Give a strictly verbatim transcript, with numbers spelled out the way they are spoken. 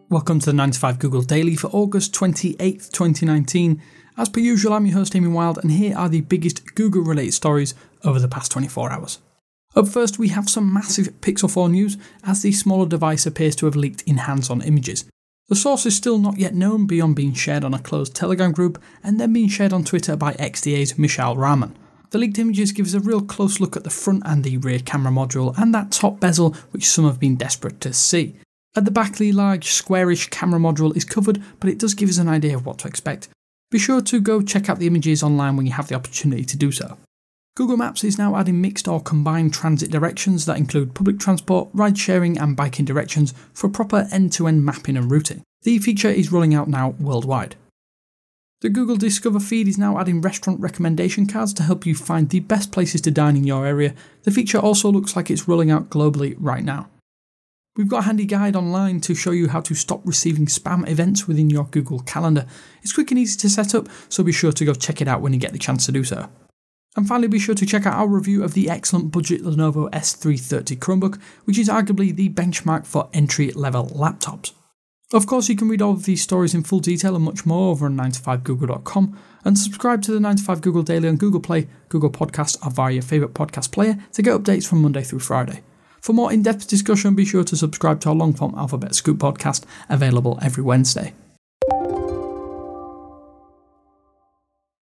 Welcome to the nine to five Google Daily for August twenty-eighth, twenty nineteen. As per usual, I'm your host Amy Wild, and here are the biggest Google-related stories over the past twenty-four hours. Up first, we have some massive Pixel four news, as the smaller device appears to have leaked in hands-on images. The source is still not yet known beyond being shared on a closed Telegram group and then being shared on Twitter by X D A's Mishaal Rahman. The leaked images give us a real close look at the front and the rear camera module and that top bezel which some have been desperate to see. At the back, the large squarish camera module is covered, but it does give us an idea of what to expect. Be sure to go check out the images online when you have the opportunity to do so. Google Maps is now adding mixed or combined transit directions that include public transport, ride sharing and biking directions for proper end-to-end mapping and routing. The feature is rolling out now worldwide. The Google Discover feed is now adding restaurant recommendation cards to help you find the best places to dine in your area. The feature also looks like it's rolling out globally right now. We've got a handy guide online to show you how to stop receiving spam events within your Google Calendar. It's quick and easy to set up, so be sure to go check it out when you get the chance to do so. And finally, be sure to check out our review of the excellent budget Lenovo S three thirty Chromebook, which is arguably the benchmark for entry-level laptops. Of course, you can read all of these stories in full detail and much more over on nine to five google dot com, and subscribe to the nine to five Google Daily on Google Play, Google Podcasts, or via your favourite podcast player to get updates from Monday through Friday. For more in-depth discussion, be sure to subscribe to our long-form Alphabet Scoop podcast, available every Wednesday.